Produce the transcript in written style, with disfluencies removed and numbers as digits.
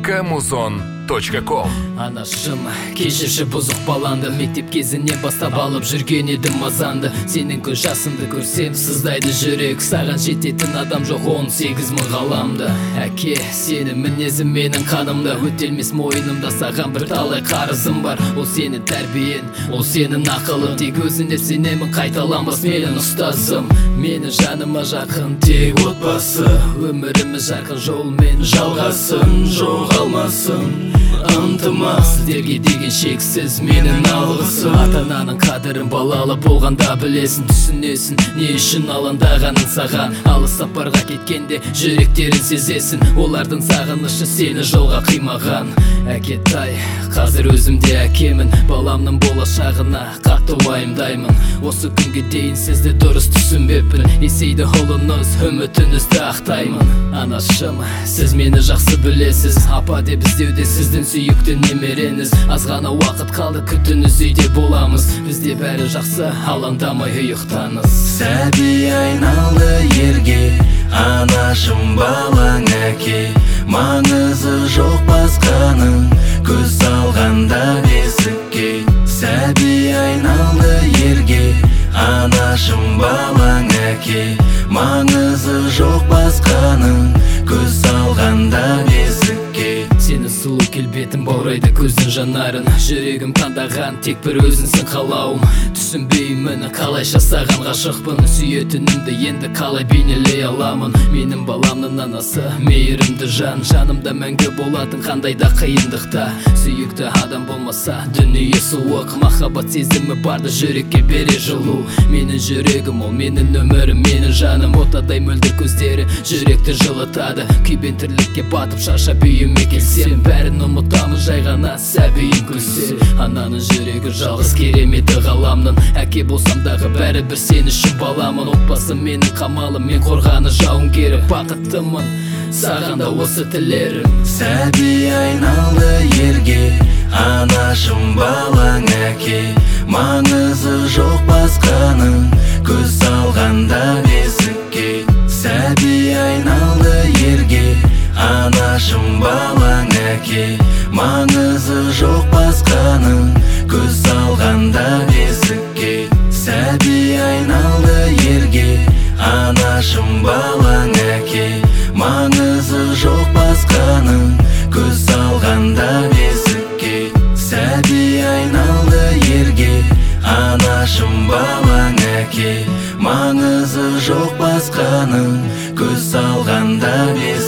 muzon.com. Анашым, кешірші бұзық баланды, мектеп кезіне бастап алып жүрген едім мазанды. Сенің көз жасыңды көрсем сыздайды жүрек, саған жететін адам жоқ 18 мың ғаламда. Әке, сені мінезім менің қанымда, өтелмес мойнымда саған бір талай қарызым бар. Ол сенің тәрбиен, ол сенің ақылың, тек өзіне сенемін, қайталанбас менің ұстазым. Мені жаныма жақын тек отбасы, өміріміз жарқын жолмен жалғасын, жоғалмасын. Ынтыма сіздерге деген шексіз менің алғысым. Ата-ананың қадірін балалы болғанда білесің, түсінесің не үшін алаңдағанын саған. Алыс сапарға кеткенде жүректерін сезесің, олардың сағынышы сені жолға қимаған. Әкетай, қазір өзімде әкемін, баламның болашағына қатты уайымдаймын. Осы күнге дейін сізді дұрыс түсінбеппін, есейді ұлыңыз, үмітіңізді ақтаймын. Анашым, сіз мені жақсы білесіз, апа деп іздеуде сіздің сүйікті немереңіз. Аз ғана уақыт қалды, күтіңіз, үйде боламыз. Бізде бәрі жақсы, алаңдамай ұйықтаңыз. Сәби айналды ерге, анашым балаң әке. Маңызы жоқ басқаның, көз салғанда бесікке. Сәби айналды ерге, анашым балаң әке. Маңызы жоқ басқаның, көз салғанда бесікке. Сені сұлу келбетін баурайды көздің жанарын, жүрегім таңдаған тек бір өзіңсің қалауым. Түсінбеймін қалайша саған ғашықпын, сүйетінімді енді қалай бейнелей аламын. Менің баламның анасы мейірімді жан, жанымда мәңгі болатын қандай да қиындықта. Сүйікті адам болмаса дүние суық, махаббат сезімі барды жүрекке бере жылу. Менің жүрегім ол менің өмірім, менің жаным, отадай мөлдір көздері жүректі жылытады. Күйбен тірлікке батып шаршап үйіме келсем, бәрін ұмытамын жай ғана сәбиін көрсе. Ананың жүрегі жалғыз кереметі ғаламның, әке болсам дағы бәрі бір сен үшін баламын. Отбасым менің қамалым, мен қорғаны жауынгері, бақыттымын, саған да осы тілерім. Сәби айналды ерге, анашым балаң әке. Маңызы жоқ басқаның, көз салғанда бесікке. Сәби айналды ерге, анашым балаң әке. Маңызы жоқ басқаның, көз салғанда бесікке. Сәби айналды ерге, анашым балаң әке. Маңызы жоқ басқаның, көз салғанда бесікке. Сәби айналды ерге, анашым балаң әке. Маңызы жоқ басқаның, көз салғанда бесікке.